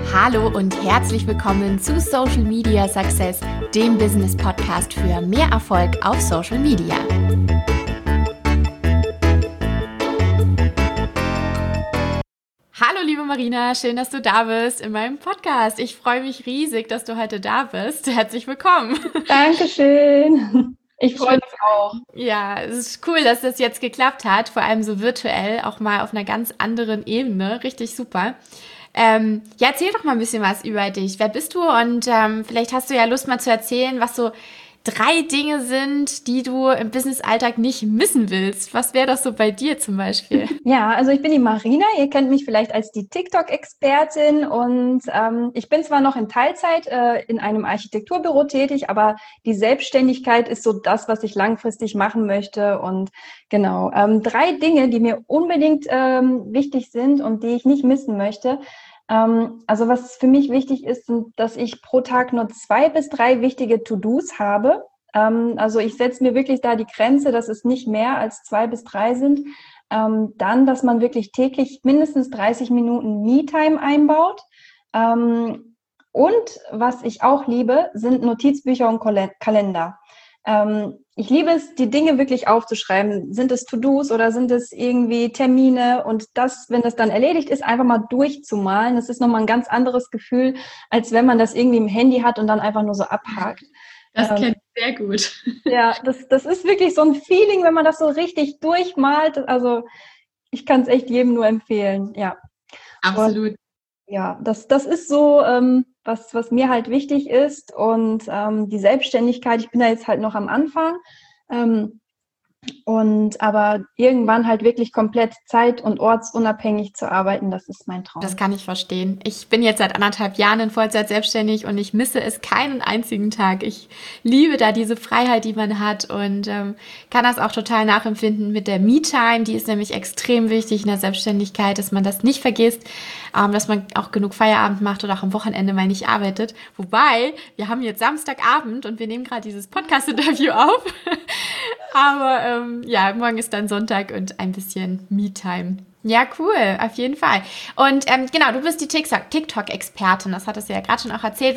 Hallo und herzlich willkommen zu Social Media Success, dem Business Podcast für mehr Erfolg auf Social Media. Hallo liebe Marina, schön, dass du da bist in meinem Podcast. Ich freue mich riesig, dass du heute da bist. Herzlich willkommen. Dankeschön. Ich freue mich auch. Ja, es ist cool, dass das jetzt geklappt hat, vor allem so virtuell, auch mal auf einer ganz anderen Ebene. Richtig super. Ja, erzähl doch mal ein bisschen was über dich. Wer bist du? Und vielleicht hast du ja Lust mal zu erzählen, was so 3 Dinge sind, die du im Business-Alltag nicht missen willst. Was wäre das so bei dir zum Beispiel? Ja, also ich bin die Marina. Ihr kennt mich vielleicht als die TikTok-Expertin und ich bin zwar noch in Teilzeit in einem Architekturbüro tätig, aber die Selbstständigkeit ist so das, was ich langfristig machen möchte. Und genau, 3 Dinge, die mir unbedingt wichtig sind und die ich nicht missen möchte. Also was für mich wichtig ist, sind, dass ich pro Tag nur 2 bis 3 wichtige To-Dos habe. Also ich setze mir wirklich da die Grenze, dass es nicht mehr als 2 bis 3 sind. Dann, dass man wirklich täglich mindestens 30 Minuten Me-Time einbaut. Und was ich auch liebe, sind Notizbücher und Kalender. Ich liebe es, die Dinge wirklich aufzuschreiben. Sind es To-Dos oder sind es irgendwie Termine? Und das, wenn das dann erledigt ist, einfach mal durchzumalen. Das ist nochmal ein ganz anderes Gefühl, als wenn man das irgendwie im Handy hat und dann einfach nur so abhakt. Das kenne ich sehr gut. Ja, das ist wirklich so ein Feeling, wenn man das so richtig durchmalt. Also ich kann es echt jedem nur empfehlen, ja. Absolut. Und ja, das ist so, was mir halt wichtig ist. Und die Selbstständigkeit, ich bin da jetzt halt noch am Anfang. Aber irgendwann halt wirklich komplett zeit- und ortsunabhängig zu arbeiten, das ist mein Das Traum. kann ich verstehen. Ich bin jetzt seit 1,5 Jahren in Vollzeit selbstständig und ich misse es keinen einzigen Tag. Ich liebe da diese Freiheit, die man hat und kann das auch total nachempfinden mit der Me-Time. Die ist nämlich extrem wichtig in der Selbstständigkeit, dass man das nicht vergisst, dass man auch genug Feierabend macht oder auch am Wochenende mal nicht arbeitet. Wobei, wir haben jetzt Samstagabend und wir nehmen gerade dieses Podcast-Interview auf. Aber ja, morgen ist dann Sonntag und ein bisschen Me-Time. Ja, cool, auf jeden Fall. Und genau, du bist die TikTok-Expertin, das hattest du ja gerade schon auch erzählt.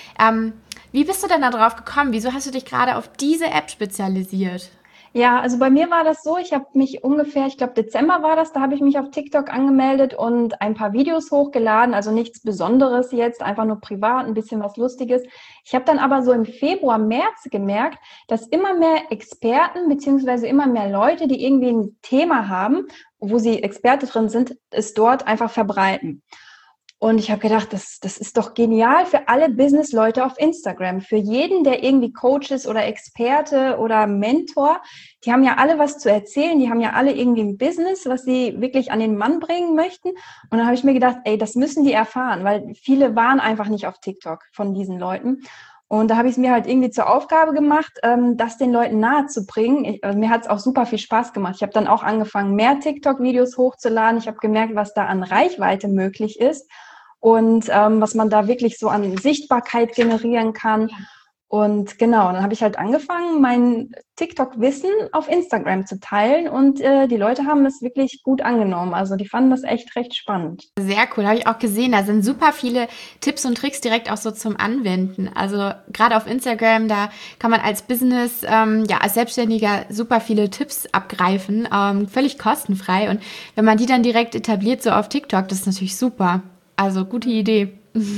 Wie bist du denn da drauf gekommen? Wieso hast du dich gerade auf diese App spezialisiert? Ja, also bei mir war das so, ich habe mich ungefähr, ich glaube Dezember war das, da habe ich mich auf TikTok angemeldet und ein paar Videos hochgeladen, also nichts Besonderes jetzt, einfach nur privat, ein bisschen was Lustiges. Ich habe dann aber so im Februar, März gemerkt, dass immer mehr Experten beziehungsweise immer mehr Leute, die irgendwie ein Thema haben, wo sie Experte drin sind, es dort einfach verbreiten. Und ich habe gedacht, das ist doch genial für alle Business-Leute auf Instagram. Für jeden, der irgendwie Coach ist oder Experte oder Mentor. Die haben ja alle was zu erzählen. Die haben ja alle irgendwie ein Business, was sie wirklich an den Mann bringen möchten. Und dann habe ich mir gedacht, ey, das müssen die erfahren, weil viele waren einfach nicht auf TikTok von diesen Leuten. Und da habe ich es mir halt irgendwie zur Aufgabe gemacht, das den Leuten nahezubringen. Also mir hat es auch super viel Spaß gemacht. Ich habe dann auch angefangen, mehr TikTok-Videos hochzuladen. Ich habe gemerkt, was da an Reichweite möglich ist und was man da wirklich so an Sichtbarkeit generieren kann. Und genau, dann habe ich halt angefangen, mein TikTok-Wissen auf Instagram zu teilen und die Leute haben es wirklich gut angenommen. Also die fanden das echt recht spannend. Sehr cool, habe ich auch gesehen. Da sind super viele Tipps und Tricks direkt auch so zum Anwenden. Also gerade auf Instagram, da kann man als Business, ja, als Selbstständiger super viele Tipps abgreifen, völlig kostenfrei. Und wenn man die dann direkt etabliert, so auf TikTok, das ist natürlich super. Also gute Idee.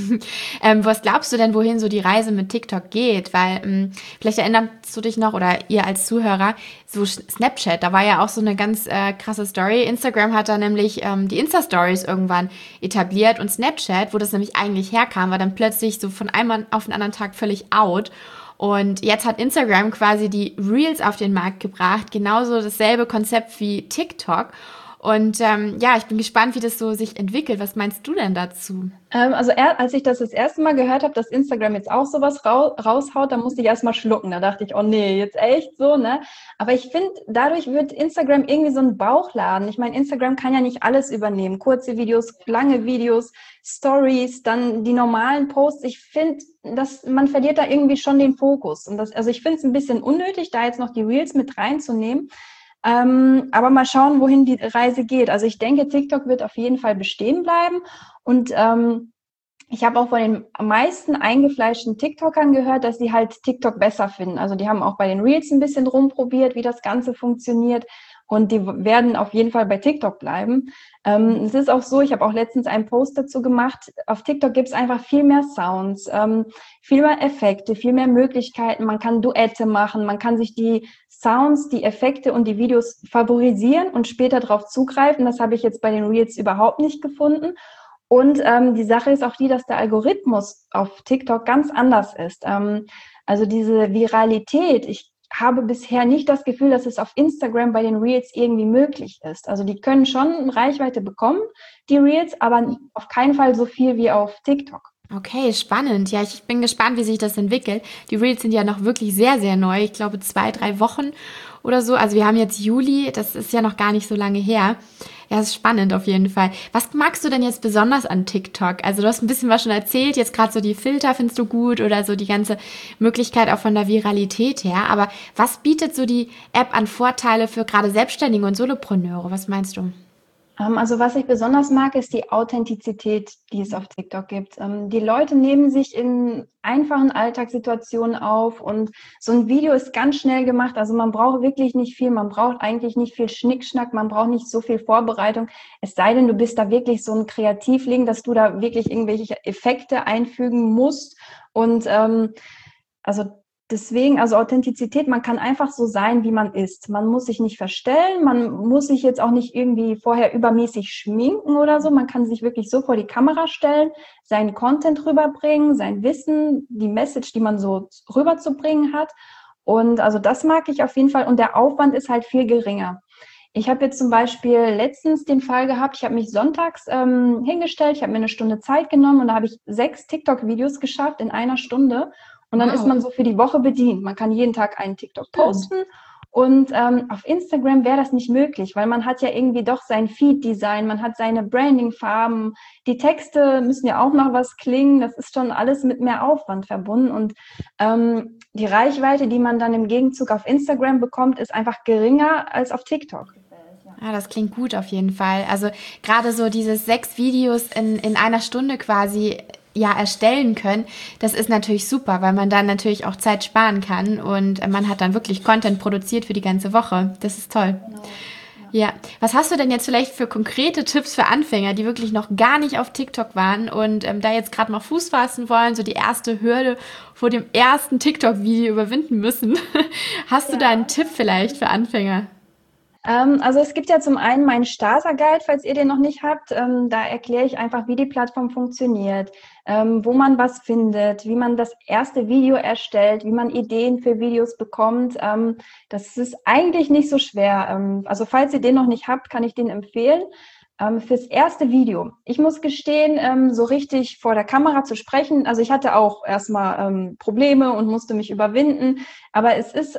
Was glaubst du denn, wohin so die Reise mit TikTok geht? Weil vielleicht erinnerst du dich noch oder ihr als Zuhörer, so Snapchat, da war ja auch so eine ganz krasse Story. Instagram hat da nämlich die Insta-Stories irgendwann etabliert und Snapchat, wo das nämlich eigentlich herkam, war dann plötzlich so von einem auf den anderen Tag völlig out. Und jetzt hat Instagram quasi die Reels auf den Markt gebracht, genauso dasselbe Konzept wie TikTok. Und ja, ich bin gespannt, wie das so sich entwickelt. Was meinst du denn dazu? Also als ich das erste Mal gehört habe, dass Instagram jetzt auch sowas raushaut, da musste ich erstmal schlucken. Da dachte ich, oh nee, jetzt echt so, ne? Aber ich finde, dadurch wird Instagram irgendwie so ein Bauchladen. Ich meine, Instagram kann ja nicht alles übernehmen. Kurze Videos, lange Videos, Stories, dann die normalen Posts. Ich finde, man verliert da irgendwie schon den Fokus. Und also ich finde es ein bisschen unnötig, da jetzt noch die Reels mit reinzunehmen. Aber mal schauen, wohin die Reise geht. Also ich denke, TikTok wird auf jeden Fall bestehen bleiben. Und Ich habe auch von den meisten eingefleischten TikTokern gehört, dass sie halt TikTok besser finden. Also die haben auch bei den Reels ein bisschen rumprobiert, wie das Ganze funktioniert. Und die werden auf jeden Fall bei TikTok bleiben. Es ist auch so, ich habe auch letztens einen Post dazu gemacht. Auf TikTok gibt es einfach viel mehr Sounds, viel mehr Effekte, viel mehr Möglichkeiten. Man kann Duette machen, man kann sich die Sounds, die Effekte und die Videos favorisieren und später darauf zugreifen. Das habe ich jetzt bei den Reels überhaupt nicht gefunden. Und die Sache ist auch die, dass der Algorithmus auf TikTok ganz anders ist. Also diese Viralität, ich habe bisher nicht das Gefühl, dass es auf Instagram bei den Reels irgendwie möglich ist. Also die können schon Reichweite bekommen, die Reels, aber auf keinen Fall so viel wie auf TikTok. Okay, spannend. Ja, ich bin gespannt, wie sich das entwickelt. Die Reels sind ja noch wirklich sehr, sehr neu. Ich glaube 2, 3 Wochen oder so. Also wir haben jetzt Juli, das ist ja noch gar nicht so lange her. Ja, das ist spannend auf jeden Fall. Was magst du denn jetzt besonders an TikTok? Also du hast ein bisschen was schon erzählt, jetzt gerade so die Filter findest du gut oder so die ganze Möglichkeit auch von der Viralität her. Aber was bietet so die App an Vorteile für gerade Selbstständige und Solopreneure? Was meinst du? Also was ich besonders mag, ist die Authentizität, die es auf TikTok gibt. Die Leute nehmen sich in einfachen Alltagssituationen auf und so ein Video ist ganz schnell gemacht. Also man braucht wirklich nicht viel, man braucht eigentlich nicht viel Schnickschnack, man braucht nicht so viel Vorbereitung. Es sei denn, du bist da wirklich so ein Kreativling, dass du da wirklich irgendwelche Effekte einfügen musst. Und also deswegen, also Authentizität, man kann einfach so sein, wie man ist. Man muss sich nicht verstellen, man muss sich jetzt auch nicht irgendwie vorher übermäßig schminken oder so. Man kann sich wirklich so vor die Kamera stellen, seinen Content rüberbringen, sein Wissen, die Message, die man so rüberzubringen hat. Und also das mag ich auf jeden Fall. Und der Aufwand ist halt viel geringer. Ich habe jetzt zum Beispiel letztens den Fall gehabt, ich habe mich sonntags hingestellt, ich habe mir eine Stunde Zeit genommen und da habe ich 6 TikTok-Videos geschafft in einer Stunde. Und dann ist Wow. man so für die Woche bedient. Man kann jeden Tag einen TikTok posten. Und auf Instagram wäre das nicht möglich, weil man hat ja irgendwie doch sein Feed-Design, man hat seine Branding-Farben, die Texte müssen ja auch noch was klingen, das ist schon alles mit mehr Aufwand verbunden und die Reichweite, die man dann im Gegenzug auf Instagram bekommt, ist einfach geringer als auf TikTok. Ja, das klingt gut auf jeden Fall. Also gerade so dieses 6 Videos in einer Stunde quasi ja erstellen können, das ist natürlich super, weil man dann natürlich auch Zeit sparen kann und man hat dann wirklich Content produziert für die ganze Woche. Das ist toll. Ja, was hast du denn jetzt vielleicht für konkrete Tipps für Anfänger, die wirklich noch gar nicht auf TikTok waren und da jetzt gerade mal Fuß fassen wollen, so die erste Hürde vor dem ersten TikTok-Video überwinden müssen? Hast du da einen Tipp vielleicht für Anfänger? Also es gibt ja zum einen meinen Starter-Guide, falls ihr den noch nicht habt. Da erkläre ich einfach, wie die Plattform funktioniert, wo man was findet, wie man das erste Video erstellt, wie man Ideen für Videos bekommt. Das ist eigentlich nicht so schwer. Also falls ihr den noch nicht habt, kann ich den empfehlen. Fürs erste Video. Ich muss gestehen, so richtig vor der Kamera zu sprechen. Also ich hatte auch erstmal Probleme und musste mich überwinden. Aber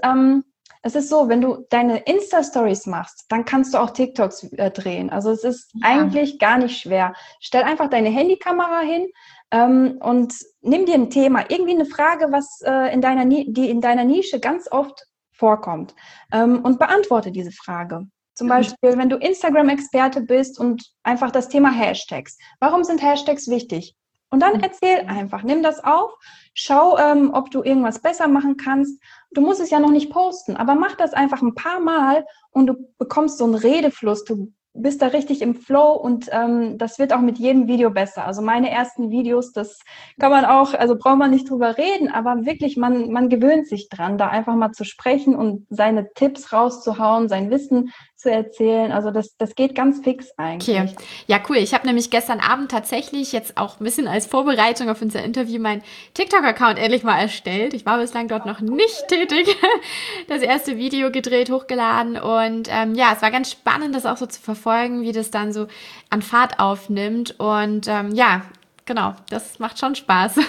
es ist so, wenn du deine Insta-Stories machst, dann kannst du auch TikToks drehen. Also es ist Ja. eigentlich gar nicht schwer. Stell einfach deine Handykamera hin und nimm dir ein Thema, irgendwie eine Frage, was die in deiner Nische ganz oft vorkommt und beantworte diese Frage. Zum Beispiel, wenn du Instagram-Experte bist und einfach das Thema Hashtags. Warum sind Hashtags wichtig? Und dann erzähl einfach, nimm das auf, schau, ob du irgendwas besser machen kannst. Du musst es ja noch nicht posten, aber mach das einfach ein paar Mal und du bekommst so einen Redefluss. Du bist da richtig im Flow und das wird auch mit jedem Video besser. Also meine ersten Videos, das kann man auch, also braucht man nicht drüber reden, aber wirklich, man gewöhnt sich dran, da einfach mal zu sprechen und seine Tipps rauszuhauen, sein Wissen zu erzählen. Also das geht ganz fix Okay, eigentlich. ja cool. Ich habe nämlich gestern Abend tatsächlich jetzt auch ein bisschen als Vorbereitung auf unser Interview meinen TikTok-Account endlich mal erstellt. Ich war bislang dort noch nicht tätig. Das erste Video gedreht, hochgeladen und ja, es war ganz spannend, das auch so zu verfolgen, wie das dann so an Fahrt aufnimmt und ja, genau, das macht schon Spaß.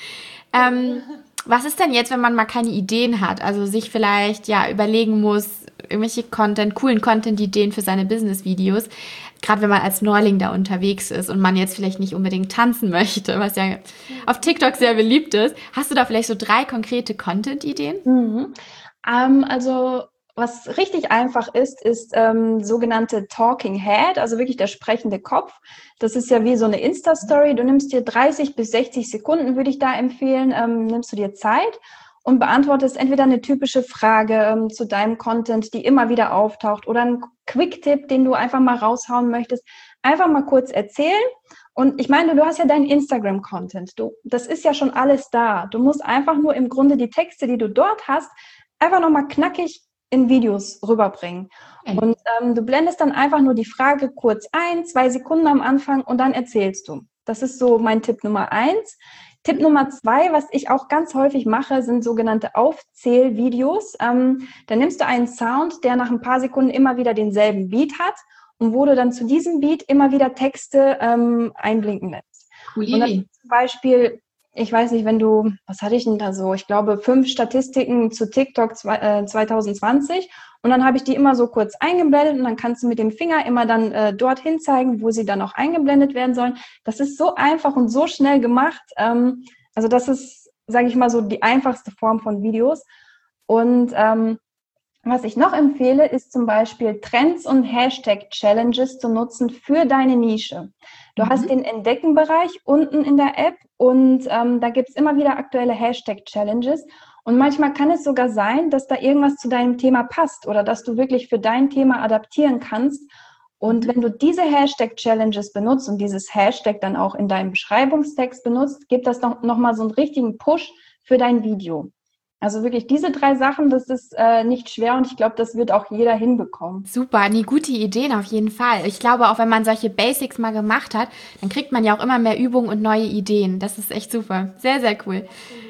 ähm, Was ist denn jetzt, wenn man mal keine Ideen hat? Also sich vielleicht ja überlegen muss, irgendwelche coolen Content-Ideen für seine Business-Videos. Gerade wenn man als Neuling da unterwegs ist und man jetzt vielleicht nicht unbedingt tanzen möchte, was ja auf TikTok sehr beliebt ist. Hast du da vielleicht so 3 konkrete Content-Ideen? Mhm. Also was richtig einfach ist sogenannte Talking Head, also wirklich der sprechende Kopf. Das ist ja wie so eine Insta-Story. Du nimmst dir 30 bis 60 Sekunden, würde ich da empfehlen, nimmst du dir Zeit und beantwortest entweder eine typische Frage zu deinem Content, die immer wieder auftaucht, oder einen Quick-Tipp, den du einfach mal raushauen möchtest. Einfach mal kurz erzählen. Und ich meine, du hast ja deinen Instagram-Content. Das ist ja schon alles da. Du musst einfach nur im Grunde die Texte, die du dort hast, einfach nochmal knackig in Videos rüberbringen. Und du blendest dann einfach nur die Frage kurz ein, 2 Sekunden am Anfang und dann erzählst du. Das ist so mein Tipp Nummer 1. Tipp Nummer 2, was ich auch ganz häufig mache, sind sogenannte Aufzählvideos. Da nimmst du einen Sound, der nach ein paar Sekunden immer wieder denselben Beat hat und wo du dann zu diesem Beat immer wieder Texte einblinken lässt. Cool Und dann Idee. zum Beispiel, ich weiß nicht, was hatte ich denn da so? Ich glaube, 5 Statistiken zu TikTok 2020. Und dann habe ich die immer so kurz eingeblendet und dann kannst du mit dem Finger immer dann dorthin zeigen, wo sie dann auch eingeblendet werden sollen. Das ist so einfach und so schnell gemacht. Also das ist, sage ich mal, so die einfachste Form von Videos. Und was ich noch empfehle, ist zum Beispiel Trends und Hashtag-Challenges zu nutzen für deine Nische. Du hast den Entdecken-Bereich unten in der App und da gibt es immer wieder aktuelle Hashtag-Challenges. Und manchmal kann es sogar sein, dass da irgendwas zu deinem Thema passt oder dass du wirklich für dein Thema adaptieren kannst. Und wenn du diese Hashtag-Challenges benutzt und dieses Hashtag dann auch in deinem Beschreibungstext benutzt, gibt das noch mal so einen richtigen Push für dein Video. Also wirklich diese 3 Sachen, das ist nicht schwer und ich glaube, das wird auch jeder hinbekommen. Super, nee, gute Ideen auf jeden Fall. Ich glaube, auch wenn man solche Basics mal gemacht hat, dann kriegt man ja auch immer mehr Übung und neue Ideen. Das ist echt super. Sehr, sehr cool.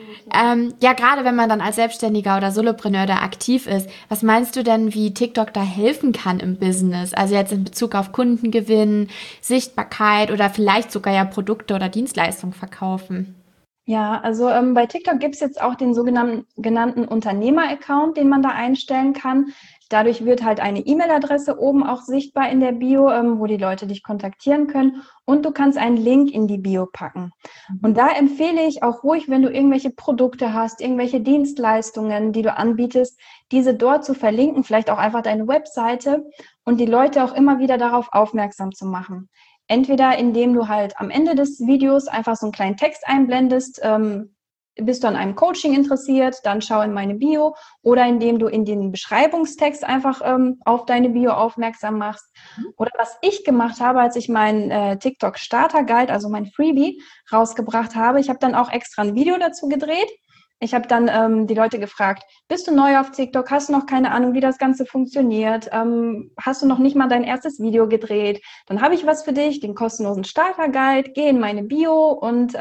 Ja, gerade wenn man dann als Selbstständiger oder Solopreneur da aktiv ist, was meinst du denn, wie TikTok da helfen kann im Business? Also jetzt in Bezug auf Kundengewinn, Sichtbarkeit oder vielleicht sogar ja Produkte oder Dienstleistungen verkaufen? Ja, also bei TikTok gibt es jetzt auch den genannten Unternehmer-Account, den man da einstellen kann. Dadurch wird halt eine E-Mail-Adresse oben auch sichtbar in der Bio, wo die Leute dich kontaktieren können. Und du kannst einen Link in die Bio packen. Und da empfehle ich auch ruhig, wenn du irgendwelche Produkte hast, irgendwelche Dienstleistungen, die du anbietest, diese dort zu verlinken, vielleicht auch einfach deine Webseite und die Leute auch immer wieder darauf aufmerksam zu machen. Entweder indem du halt am Ende des Videos einfach so einen kleinen Text einblendest, bist du an einem Coaching interessiert, dann schau in meine Bio, oder indem du in den Beschreibungstext einfach auf deine Bio aufmerksam machst. Oder was ich gemacht habe, als ich meinen TikTok Starter Guide, also mein Freebie, rausgebracht habe, ich habe dann auch extra ein Video dazu gedreht. Ich habe dann die Leute gefragt, bist du neu auf TikTok? Hast du noch keine Ahnung, wie das Ganze funktioniert? Hast du noch nicht mal dein erstes Video gedreht? Dann habe ich was für dich, den kostenlosen Starter Guide. Geh in meine Bio und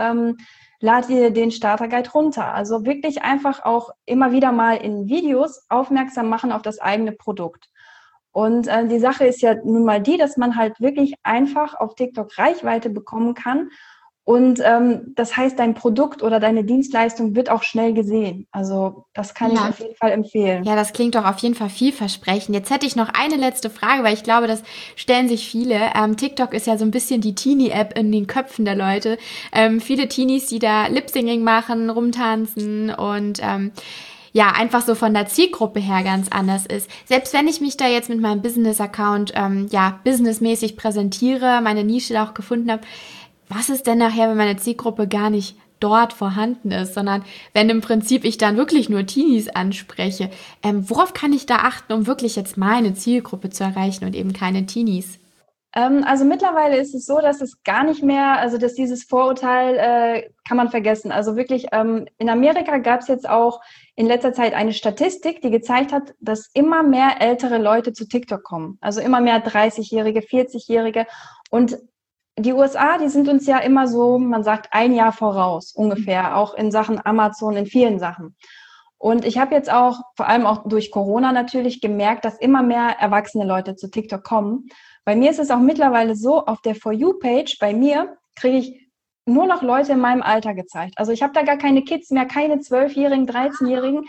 lad dir den Starter Guide runter. Also wirklich einfach auch immer wieder mal in Videos aufmerksam machen auf das eigene Produkt. Und die Sache ist ja nun mal die, dass man halt wirklich einfach auf TikTok Reichweite bekommen kann. Und das heißt, dein Produkt oder deine Dienstleistung wird auch schnell gesehen. Also das kann ich Ja. auf jeden Fall empfehlen. Ja, das klingt doch auf jeden Fall vielversprechend. Jetzt hätte ich noch eine letzte Frage, weil ich glaube, das stellen sich viele. TikTok ist ja so ein bisschen die Teenie-App in den Köpfen der Leute. Viele Teenies, die da Lip-Singing machen, rumtanzen und ja, einfach so von der Zielgruppe her ganz anders ist. Selbst wenn ich mich da jetzt mit meinem Business-Account ja, businessmäßig präsentiere, meine Nische auch gefunden habe, was ist denn nachher, wenn meine Zielgruppe gar nicht dort vorhanden ist, sondern wenn im Prinzip ich dann wirklich nur Teenies anspreche, worauf kann ich da achten, um wirklich jetzt meine Zielgruppe zu erreichen und eben keine Teenies? Also mittlerweile ist es so, dass es gar nicht mehr, also dass dieses Vorurteil kann man vergessen. Also wirklich, in Amerika gab es jetzt auch in letzter Zeit eine Statistik, die gezeigt hat, dass immer mehr ältere Leute zu TikTok kommen. Also immer mehr 30-Jährige, 40-Jährige. Und die USA, die sind uns ja immer so, man sagt, ein Jahr voraus ungefähr, auch in Sachen Amazon, in vielen Sachen. Und ich habe jetzt auch, vor allem auch durch Corona natürlich, gemerkt, dass immer mehr erwachsene Leute zu TikTok kommen. Bei mir ist es auch mittlerweile so, auf der For You-Page bei mir kriege ich nur noch Leute in meinem Alter gezeigt. Also ich habe da gar keine Kids mehr, keine 12-Jährigen, 13-Jährigen.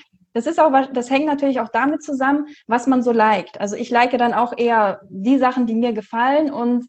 Das hängt natürlich auch damit zusammen, was man so liked. Also ich like dann auch eher die Sachen, die mir gefallen und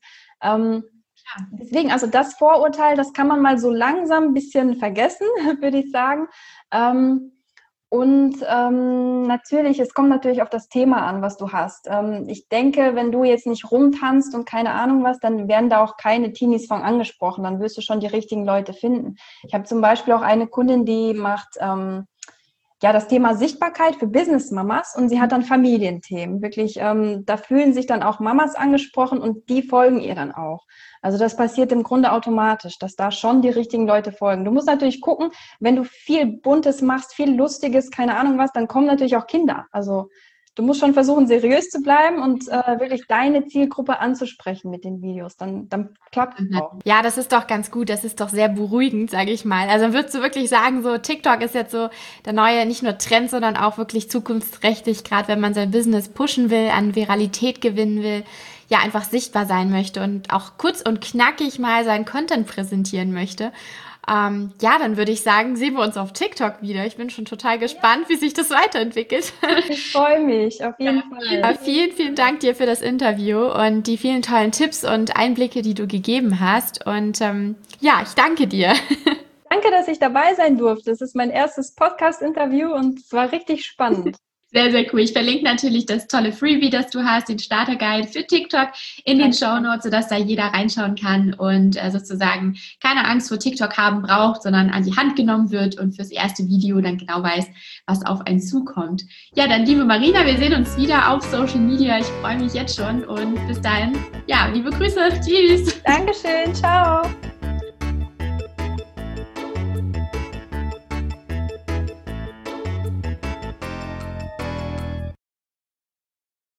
deswegen, also das Vorurteil, das kann man mal so langsam ein bisschen vergessen, würde ich sagen. Und natürlich, es kommt natürlich auf das Thema an, was du hast. Ich denke, wenn du jetzt nicht rumtanzt und keine Ahnung was, dann werden da auch keine Teenies von angesprochen. Dann wirst du schon die richtigen Leute finden. Ich habe zum Beispiel auch eine Kundin, die macht das Thema Sichtbarkeit für Business-Mamas und sie hat dann Familienthemen. Wirklich, da fühlen sich dann auch Mamas angesprochen und die folgen ihr dann auch. Also das passiert im Grunde automatisch, dass da schon die richtigen Leute folgen. Du musst natürlich gucken, wenn du viel Buntes machst, viel Lustiges, keine Ahnung was, dann kommen natürlich auch Kinder. Also du musst schon versuchen, seriös zu bleiben und wirklich deine Zielgruppe anzusprechen mit den Videos. Dann klappt es auch. Ja, das ist doch ganz gut. Das ist doch sehr beruhigend, sage ich mal. Also würdest du wirklich sagen, so TikTok ist jetzt so der neue, nicht nur Trend, sondern auch wirklich zukunftsträchtig, gerade wenn man sein Business pushen will, an Viralität gewinnen will, ja, einfach sichtbar sein möchte und auch kurz und knackig mal seinen Content präsentieren möchte. Dann würde ich sagen, sehen wir uns auf TikTok wieder. Ich bin schon total gespannt, wie sich das weiterentwickelt. Ich freue mich, auf jeden Fall. Vielen, vielen Dank dir für das Interview und die vielen tollen Tipps und Einblicke, die du gegeben hast. Und ich danke dir. Danke, dass ich dabei sein durfte. Das ist mein erstes Podcast-Interview und es war richtig spannend. Sehr, sehr cool. Ich verlinke natürlich das tolle Freebie, das du hast, den Starter-Guide für TikTok in den Shownotes, sodass da jeder reinschauen kann und sozusagen keine Angst vor TikTok haben braucht, sondern an die Hand genommen wird und fürs erste Video dann genau weiß, was auf einen zukommt. Ja, dann liebe Marina, wir sehen uns wieder auf Social Media. Ich freue mich jetzt schon und bis dahin, liebe Grüße. Tschüss. Dankeschön. Ciao.